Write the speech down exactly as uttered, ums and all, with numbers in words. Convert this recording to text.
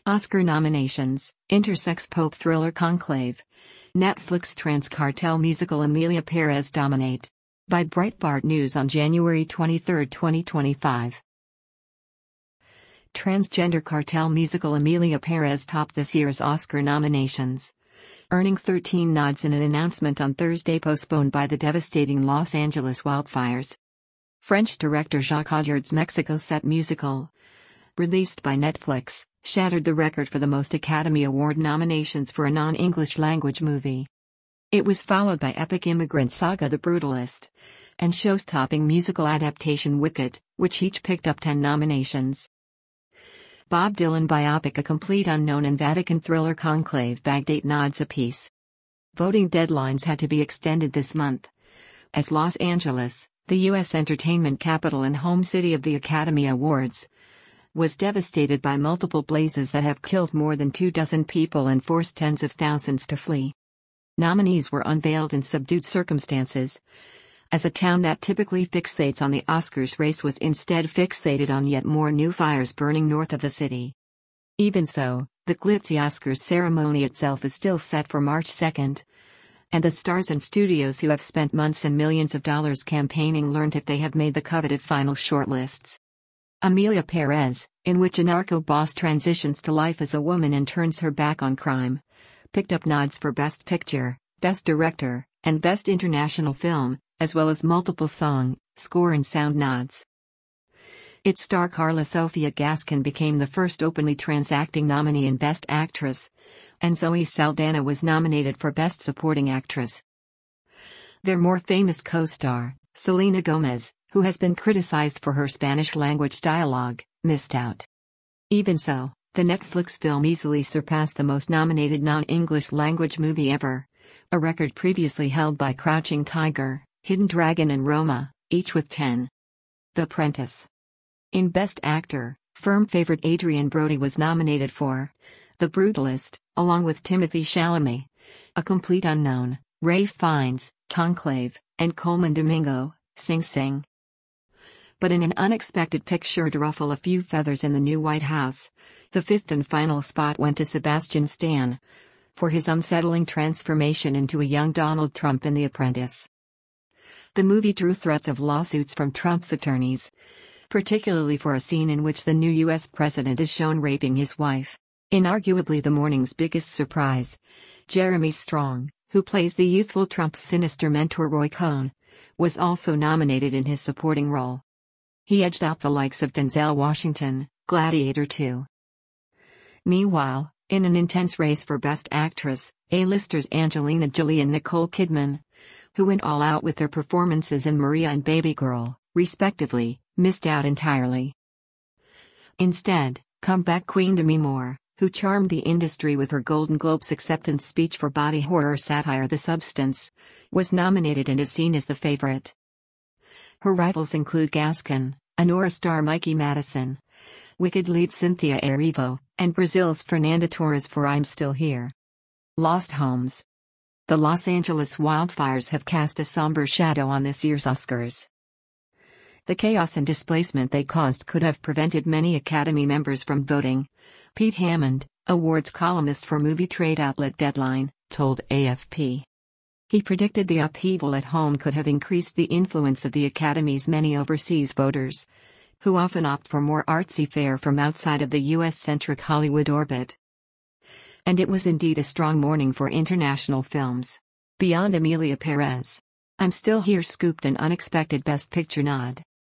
Oscar nominations: Intersex Pope thriller Conclave. Netflix trans cartel musical Emilia Perez dominate. By Breitbart News on January twenty-third, twenty twenty-five. Transgender cartel musical Emilia Perez topped this year's Oscar nominations, earning thirteen nods in an announcement on Thursday postponed by the devastating Los Angeles wildfires. French director Jacques Audiard's Mexico set musical, released by Netflix, shattered the record for the most Academy Award nominations for a non-English language movie. It was followed by epic immigrant saga The Brutalist, and show-stopping musical adaptation Wicked, which each picked up ten nominations. Bob Dylan biopic A Complete Unknown and Vatican thriller Conclave bagged eight nods apiece. Voting deadlines had to be extended this month, as Los Angeles, the U S entertainment capital and home city of the Academy Awards, was devastated by multiple blazes that have killed more than two dozen people and forced tens of thousands to flee. Nominees were unveiled in subdued circumstances, as a town that typically fixates on the Oscars race was instead fixated on yet more new fires burning north of the city. Even so, the glitzy Oscars ceremony itself is still set for March second, and the stars and studios who have spent months and millions of dollars campaigning learned if they have made the coveted final shortlists. Emilia Perez, in which a narco boss transitions to life as a woman and turns her back on crime, picked up nods for Best Picture, Best Director, and Best International Film, as well as multiple song, score and sound nods. Its star Carla Sofia Gaskin became the first openly trans-acting nominee in Best Actress, and Zoe Saldana was nominated for Best Supporting Actress. Their more famous co-star, Selena Gomez, who has been criticized for her Spanish-language dialogue, missed out. Even so, the Netflix film easily surpassed the most nominated non-English language movie ever, a record previously held by Crouching Tiger, Hidden Dragon and Roma, each with ten. The Apprentice. In Best Actor, firm favorite Adrien Brody was nominated for The Brutalist, along with Timothée Chalamet, A Complete Unknown, Ralph Fiennes, Conclave, and Colman Domingo, Sing Sing. But in an unexpected pick sure to ruffle a few feathers in the new White House, the fifth and final spot went to Sebastian Stan, for his unsettling transformation into a young Donald Trump in The Apprentice. The movie drew threats of lawsuits from Trump's attorneys, particularly for a scene in which the new U S president is shown raping his wife. In arguably the morning's biggest surprise, Jeremy Strong, who plays the youthful Trump's sinister mentor Roy Cohn, was also nominated in his supporting role. He edged out the likes of Denzel Washington, Gladiator two. Meanwhile, in an intense race for Best Actress, A-listers Angelina Jolie and Nicole Kidman, who went all out with their performances in Maria and Baby Girl, respectively, missed out entirely. Instead, comeback queen Demi Moore, who charmed the industry with her Golden Globes acceptance speech for body horror satire The Substance, was nominated and is seen as the favorite. Her rivals include Gaskin, Anora star Mikey Madison, Wicked lead Cynthia Erivo, and Brazil's Fernanda Torres for I'm Still Here. Lost Homes. The Los Angeles wildfires have cast a somber shadow on this year's Oscars. The chaos and displacement they caused could have prevented many Academy members from voting, Pete Hammond, awards columnist for movie trade outlet Deadline, told A F P. He predicted the upheaval at home could have increased the influence of the Academy's many overseas voters, who often opt for more artsy fare from outside of the U S-centric Hollywood orbit. And it was indeed a strong morning for international films. Beyond Emilia Perez, I'm Still Here scooped an unexpected Best Picture nod.